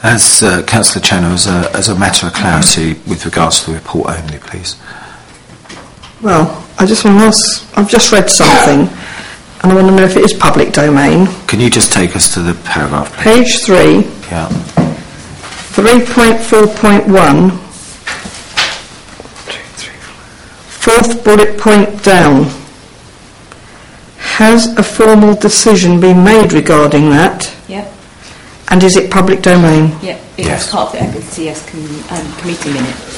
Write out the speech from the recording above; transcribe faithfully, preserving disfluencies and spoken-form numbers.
As uh, Councillor Channer, as a, as a matter of clarity with regards to the report only, please. Well, I just want to ask, I've just read something and I want to know if it is public domain. Can you just take us to the paragraph, please? Page three, Yeah. three point four point one, fourth bullet point down. Has a formal decision been made regarding that? Yep. And is it public domain? Yep. It Yes. was part of the F C S com- um, committee minutes.